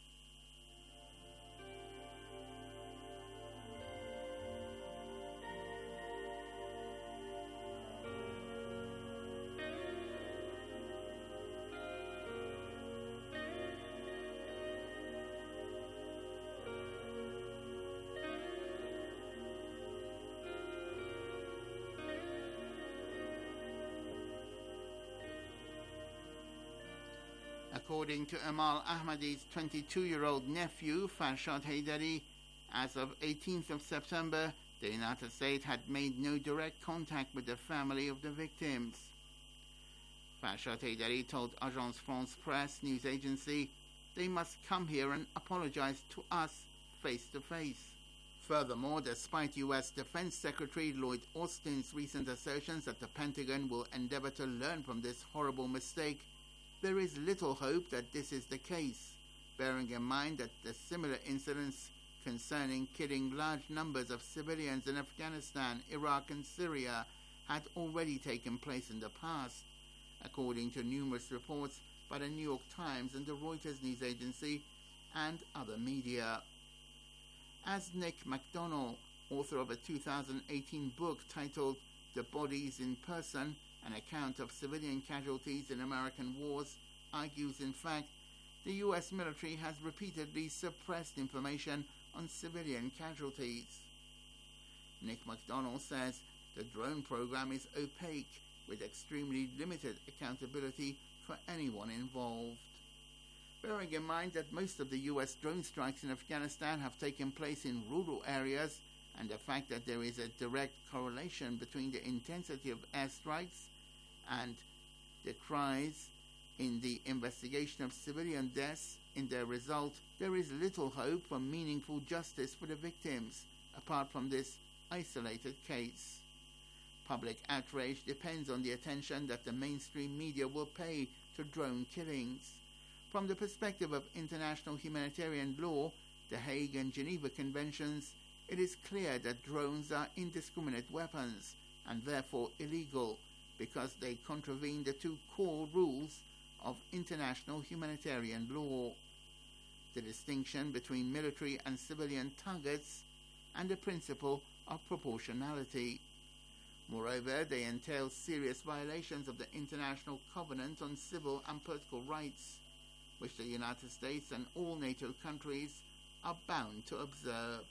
[SPEAKER 13] According to Amal Ahmadi's 22-year-old nephew, Farshad Haidari, as of 18th of September, the United States had made no direct contact with the family of the victims. Farshad Haidari told Agence France Presse news agency, "They must come here and apologize to us face to face." Furthermore, despite U.S. Defense Secretary Lloyd Austin's recent assertions that the Pentagon will endeavor to learn from this horrible mistake, there is little hope that this is the case, bearing in mind that the similar incidents concerning killing large numbers of civilians in Afghanistan, Iraq and Syria had already taken place in the past, according to numerous reports by the New York Times and the Reuters news agency and other media. As Nick McDonald, author of a 2018 book titled The Bodies in Person, an account of civilian casualties in American wars, argues in fact, the U.S. military has repeatedly suppressed information on civilian casualties. Nick McDonald says the drone program is opaque, with extremely limited accountability for anyone involved. Bearing in mind that most of the U.S. drone strikes in Afghanistan have taken place in rural areas, and the fact that there is a direct correlation between the intensity of airstrikes and the cries in the investigation of civilian deaths in their result, there is little hope for meaningful justice for the victims, apart from this isolated case. Public outrage depends on the attention that the mainstream media will pay to drone killings. From the perspective of international humanitarian law, the Hague and Geneva Conventions, it is clear that drones are indiscriminate weapons and therefore illegal because they contravene the two core rules of international humanitarian law: the distinction between military and civilian targets and the principle of proportionality. Moreover, they entail serious violations of the International Covenant on Civil and Political Rights, which the United States and all NATO countries are bound to observe.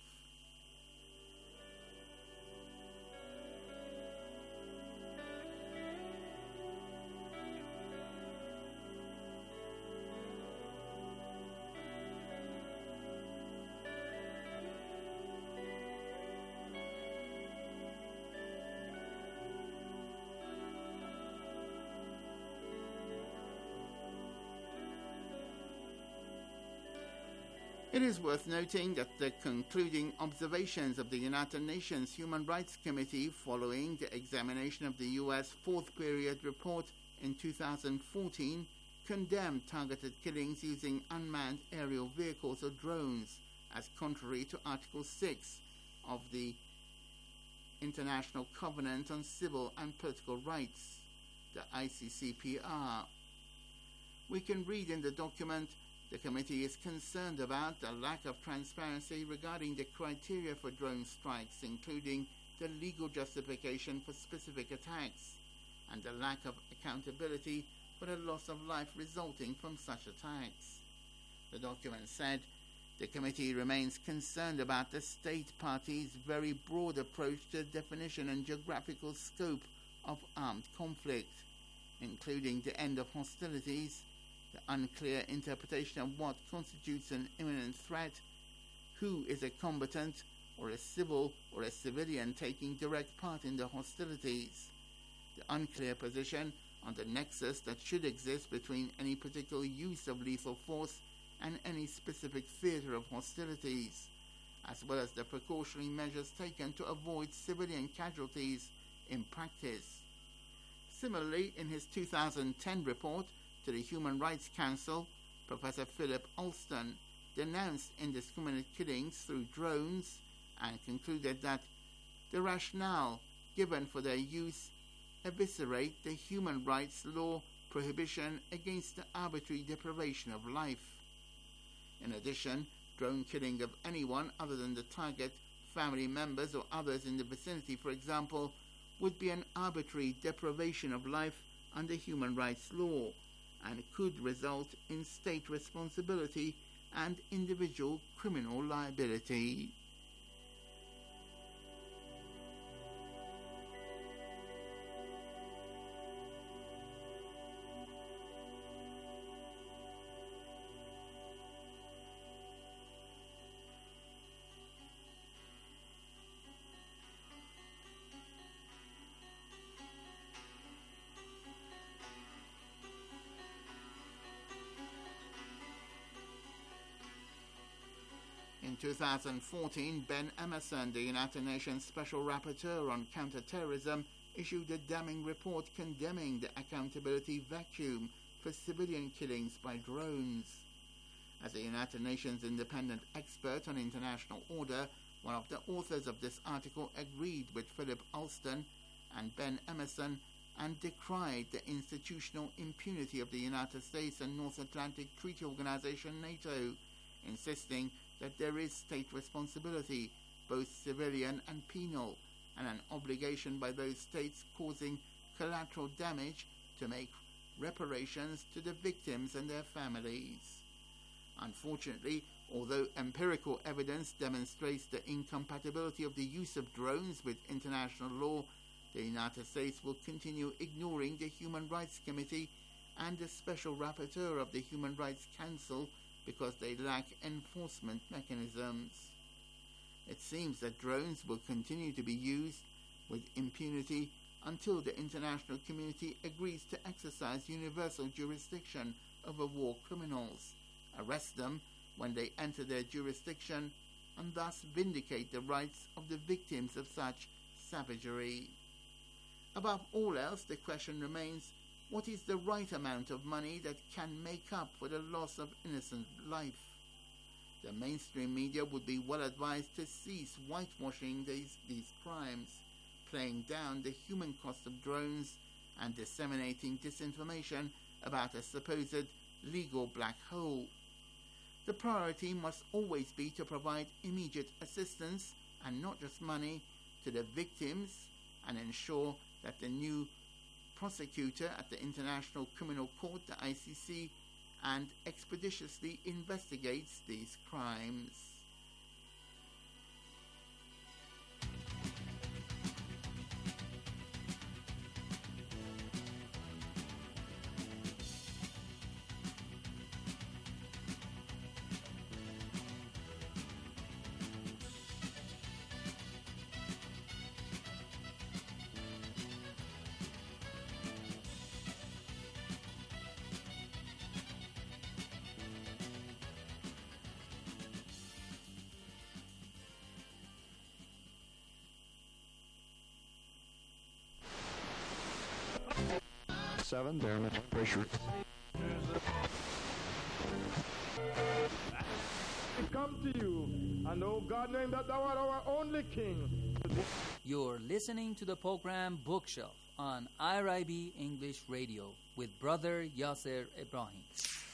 [SPEAKER 13] It is worth noting that the concluding observations of the United Nations Human Rights Committee following the examination of the U.S. Fourth Period Report in 2014 condemned targeted killings using unmanned aerial vehicles or drones as contrary to Article 6 of the International Covenant on Civil and Political Rights, the ICCPR. We can read in the document, the committee is concerned about the lack of transparency regarding the criteria for drone strikes, including the legal justification for specific attacks, and the lack of accountability for the loss of life resulting from such attacks. The document said, the committee remains concerned about the state parties' very broad approach to the definition and geographical scope of armed conflict, including the end of hostilities, the unclear interpretation of what constitutes an imminent threat, who is a combatant or a civil or a civilian taking direct part in the hostilities, the unclear position on the nexus that should exist between any particular use of lethal force and any specific theater of hostilities, as well as the precautionary measures taken to avoid civilian casualties in practice. Similarly, in his 2010 report to the Human Rights Council, Professor Philip Alston denounced indiscriminate killings through drones and concluded that the rationale given for their use eviscerate the human rights law prohibition against the arbitrary deprivation of life. In addition, drone killing of anyone other than the target, family members or others in the vicinity, for example, would be an arbitrary deprivation of life under human rights law and could result in state responsibility and individual criminal liability. In 2014, Ben Emerson, the United Nations Special Rapporteur on Counterterrorism, issued a damning report condemning the accountability vacuum for civilian killings by drones. As a United Nations independent expert on international order, one of the authors of this article agreed with Philip Alston and Ben Emerson and decried the institutional impunity of the United States and North Atlantic Treaty Organization NATO, insisting that there is state responsibility, both civilian and penal, and an obligation by those states causing collateral damage to make reparations to the victims and their families. Unfortunately, although empirical evidence demonstrates the incompatibility of the use of drones with international law, the United States will continue ignoring the Human Rights Committee and the Special Rapporteur of the Human Rights Council because they lack enforcement mechanisms. It seems that drones will continue to be used with impunity until the international community agrees to exercise universal jurisdiction over war criminals, arrest them when they enter their jurisdiction, and thus vindicate the rights of the victims of such savagery. Above all else, the question remains, what is the right amount of money that can make up for the loss of innocent life? The mainstream media would be well advised to cease whitewashing these crimes, playing down the human cost of drones and disseminating disinformation about a supposed legal black hole. The priority must always be to provide immediate assistance, and not just money, to the victims and ensure that the new prosecutor at the International Criminal Court, the ICC, and expeditiously investigates these crimes.
[SPEAKER 12] Barometric pressure.
[SPEAKER 14] We come to you, and oh God, knowing that thou art our only King.
[SPEAKER 15] You're listening to the program Bookshelf on IRIB English Radio with Brother Yasser Ibrahim.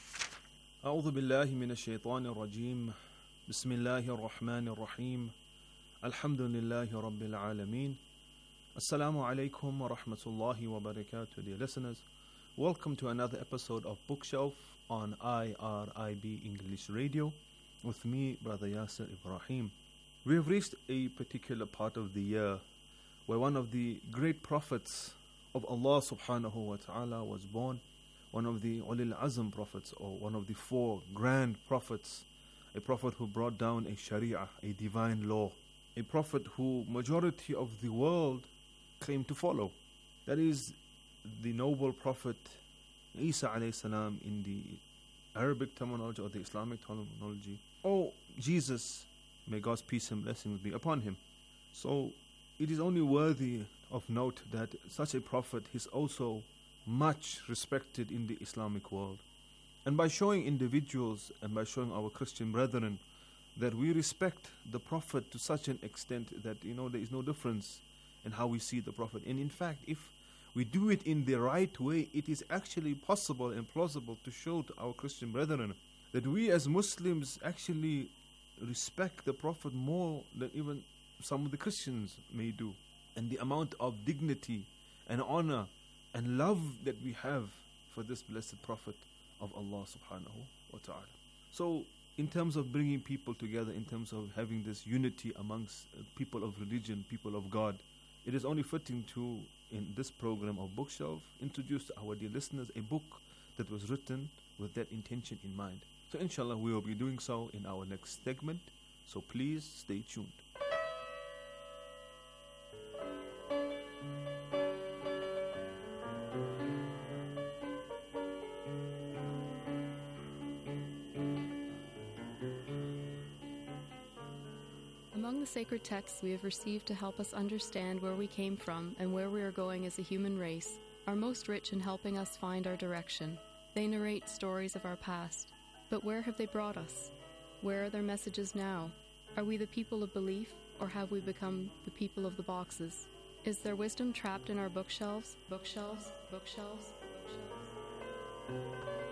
[SPEAKER 16] أعوذ بالله من الشيطان الرجيم بسم الله الرحمن الرحيم الحمد لله رب العالمين. Assalamu alaikum wa rahmatullahi wa barakatuh, dear listeners. Welcome to another episode of Bookshelf on IRIB English Radio with me, Brother Yasser Ibrahim. We have reached a particular part of the year where one of the great prophets of Allah subhanahu wa ta'ala was born, one of the Ulil Azm prophets, or one of the four grand prophets, a prophet who brought down a sharia, a divine law, a prophet who majority of the world claim to follow. That is the noble prophet Isa alayhi salam in the Arabic terminology or the Islamic terminology, or Jesus, may God's peace and blessings be upon him. So it is only worthy of note that such a prophet is also much respected in the Islamic world. And by showing individuals and by showing our Christian brethren that we respect the prophet to such an extent that there is no difference and how we see the Prophet. And in fact, if we do it in the right way, it is actually possible and plausible to show to our Christian brethren that we as Muslims actually respect the Prophet more than even some of the Christians may do. And the amount of dignity and honor and love that we have for this blessed Prophet of Allah subhanahu wa ta'ala. So in terms of bringing people together, in terms of having this unity amongst people of religion, people of God, it is only fitting to, in this program of Bookshelf, introduce to our dear listeners a book that was written with that intention in mind. So inshallah we will be doing so in our next segment, so please stay tuned.
[SPEAKER 17] Among the sacred texts we have received to help us understand where we came from and where we are going as a human race are most rich in helping us find our direction. They narrate stories of our past. But where have they brought us? Where are their messages now? Are we the people of belief, or have we become the people of the boxes? Is there wisdom trapped in our bookshelves? Bookshelves? Bookshelves? Bookshelves?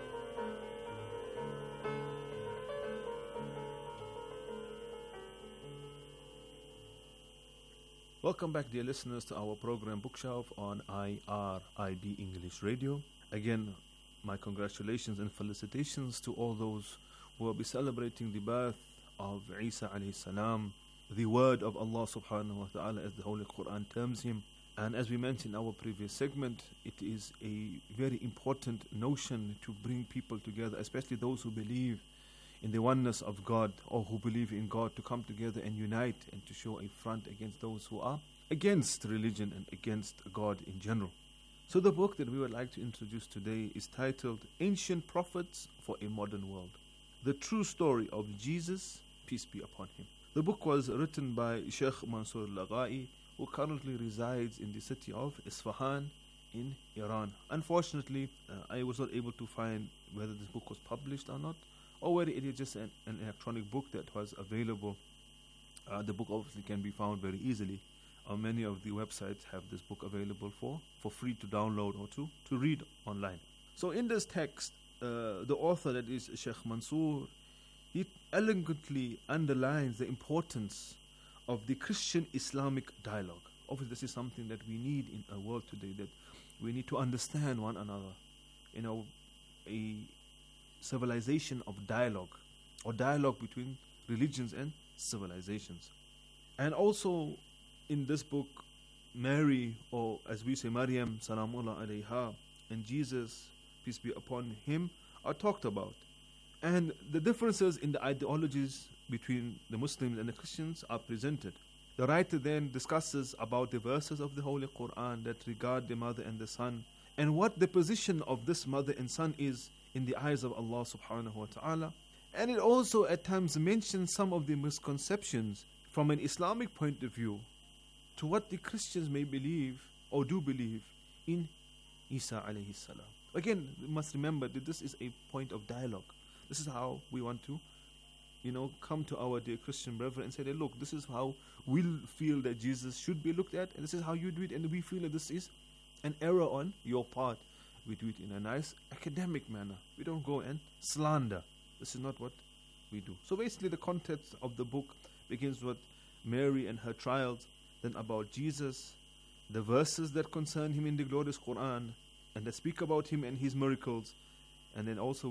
[SPEAKER 16] Welcome back, dear listeners, to our program Bookshelf on IRIB English Radio. Again, my congratulations and felicitations to all those who will be celebrating the birth of Isa alayhi salam, the word of Allah subhanahu wa ta'ala, as the Holy Quran terms him. And as we mentioned in our previous segment, it is a very important notion to bring people together, especially those who believe in the oneness of God or who believe in God, to come together and unite and to show a front against those who are against religion and against God in general. So the book that we would like to introduce today is titled Ancient Prophets for a Modern World: The True Story of Jesus, peace be upon him. The book was written by Sheikh Mansour Laghai, who currently resides in the city of Isfahan in Iran. Unfortunately, I was not able to find whether this book was published or not, or whether it is just an electronic book that was available. The book obviously can be found very easily. Many of the websites have this book available for free to download or to read online. So in this text, the author, that is Sheikh Mansour, he elegantly underlines the importance of the Christian-Islamic dialogue. Obviously, this is something that we need in a world today, that we need to understand one another. A civilization of dialogue, or dialogue between religions and civilizations. And also in this book, Mary, or as we say Maryam salamullah alayha, and Jesus, peace be upon him, are talked about. And the differences in the ideologies between the Muslims and the Christians are presented. The writer then discusses about the verses of the Holy Quran that regard the mother and the son, and what the position of this mother and son is in the eyes of Allah subhanahu wa ta'ala. And it also at times mentions some of the misconceptions from an Islamic point of view to what the Christians may believe or do believe in Isa alayhi salam. Again, we must remember that this is a point of dialogue. This is how we want to, come to our dear Christian brethren and say that, look, this is how we feel that Jesus should be looked at, and this is how you do it, and we feel that this is an error on your part. We do it in a nice academic manner. We don't go and slander. This is not what we do. So basically the context of the book begins with Mary and her trials, then about Jesus, the verses that concern him in the glorious Quran and that speak about him and his miracles, and then also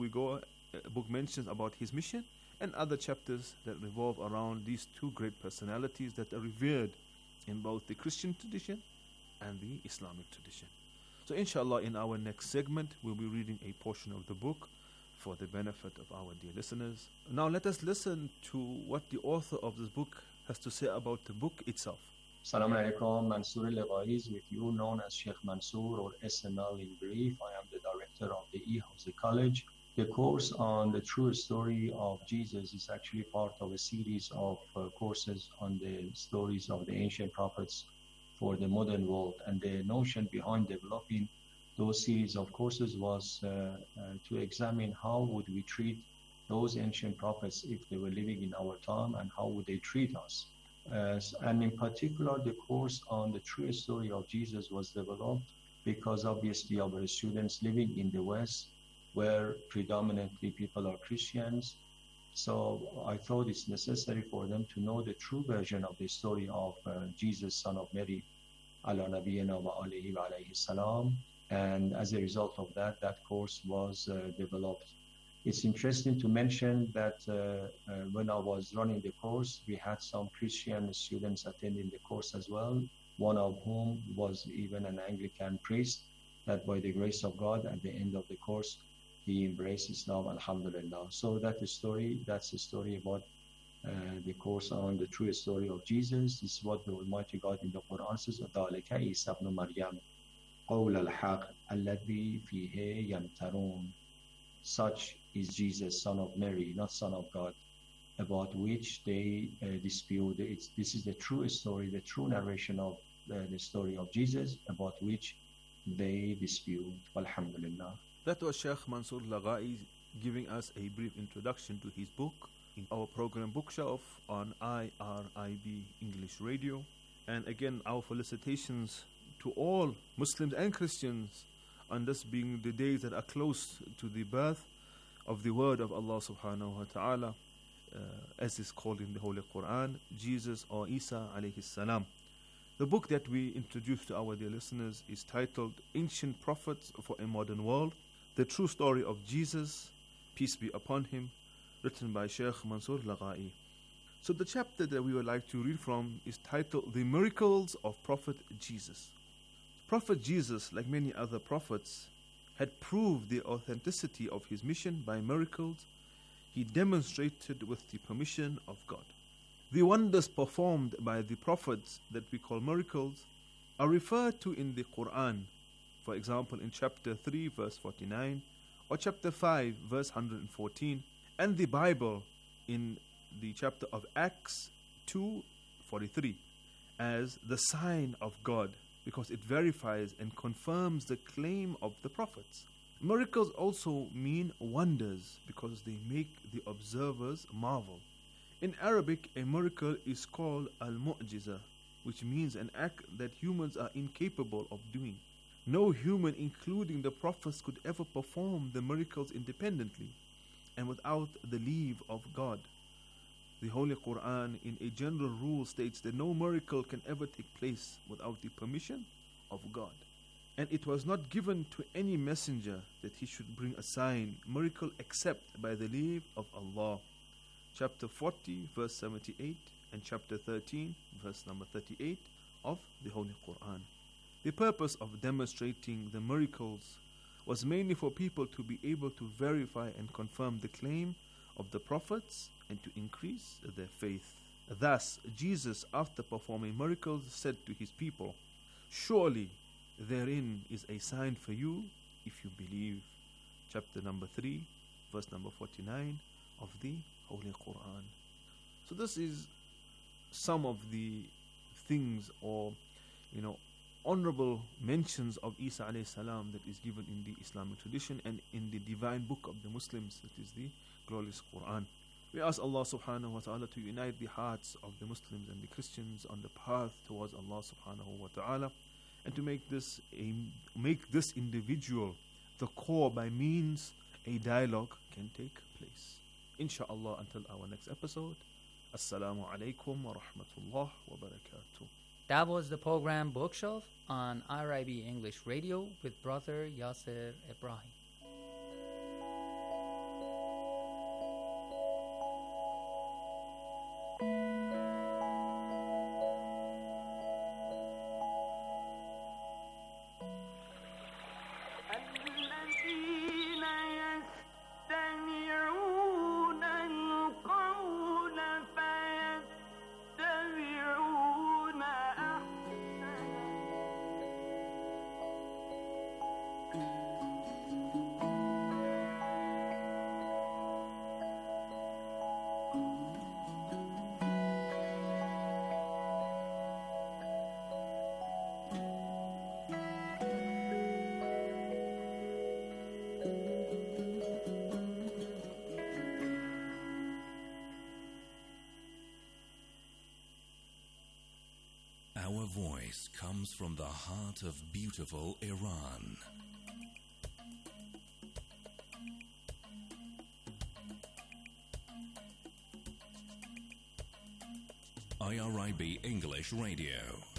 [SPEAKER 16] a book mentions about his mission, and other chapters that revolve around these two great personalities that are revered in both the Christian tradition and the Islamic tradition. So inshallah, in our next segment, we'll be reading a portion of the book for the benefit of our dear listeners. Now let us listen to what the author of this book has to say about the book itself.
[SPEAKER 18] Assalamu alaikum, Mansour Laghai is with you, known as Sheikh Mansour, or SML in brief. I am the director of the E-House College. The course on the true story of Jesus is actually part of a series of courses on the stories of the ancient prophets for the modern world. And the notion behind developing those series of courses was to examine how would we treat those ancient prophets if they were living in our time, and how would they treat us. And in particular, the course on the true story of Jesus was developed because obviously our students living in the West, where predominantly people are Christians. So I thought it's necessary for them to know the true version of the story of Jesus, son of Mary, ala nabiyyina wa alihi wa alayhi salam. And as a result of that, that course was developed. It's interesting to mention that when I was running the course, we had some Christian students attending the course as well, one of whom was even an Anglican priest, that by the grace of God, at the end of the course, he embraced Islam, alhamdulillah. So that's the story about the course on the true story of Jesus. This is what the Almighty God in the Quran says, ذَلِكَ عِيسَى ابْنُ مَرْيَمَ قَوْلَ الْحَقِّ الَّذِي فِيهِ يَمْتَرُونَ. Such is Jesus, son of Mary, not son of God. about which they dispute. This is the true story, the true narration of the story of Jesus, about which they dispute. Alhamdulillah.
[SPEAKER 16] That was Sheikh Mansour Lagai giving us a brief introduction to his book in our program Bookshelf on IRIB English Radio. And again, our felicitations to all Muslims and Christians on this being the days that are close to the birth of the word of Allah subhanahu wa ta'ala, as is called in the Holy Quran, Jesus or Isa alayhi salam. The book that we introduced to our dear listeners is titled Ancient Prophets for a Modern World, The True Story of Jesus, Peace be upon him, written by Sheikh Mansour Lagai. So the chapter that we would like to read from is titled The Miracles of Prophet Jesus. Prophet Jesus, like many other prophets, had proved the authenticity of his mission by miracles he demonstrated with the permission of God. The wonders performed by the prophets that we call miracles are referred to in the Quran, for example in chapter 3 verse 49 or chapter 5 verse 114, and the Bible in the chapter of Acts 2:43 as the sign of God, because it verifies and confirms the claim of the prophets. Miracles also mean wonders because they make the observers marvel. In Arabic, a miracle is called al-mu'jiza, which means an act that humans are incapable of doing. No human, including the prophets, could ever perform the miracles independently and without the leave of God. The Holy Quran, in a general rule, states that no miracle can ever take place without the permission of God. And it was not given to any messenger that he should bring a sign, miracle, except by the leave of Allah. Chapter 40, verse 78, and chapter 13, verse number 38 of the Holy Quran. The purpose of demonstrating the miracles was mainly for people to be able to verify and confirm the claim of the prophets and to increase their faith. Thus, Jesus, after performing miracles, said to his people, "Surely therein is a sign for you if you believe." Chapter number 3, verse number 49 of the Holy Quran. So this is some of the things, or honorable mentions of Isa alayhi salam that is given in the Islamic tradition and in the divine book of the Muslims, that is the glorious Quran. We ask Allah subhanahu wa ta'ala to unite the hearts of the Muslims and the Christians on the path towards Allah subhanahu wa ta'ala, and to make this individual the core by means a dialogue can take place. Insha'Allah, until our next episode. Assalamu alaikum wa rahmatullah wa barakatuh.
[SPEAKER 15] That was the program Bookshelf on IRIB English Radio with Brother Yasser Ibrahim.
[SPEAKER 6] Our voice comes from the heart of beautiful Iran. IRIB English Radio.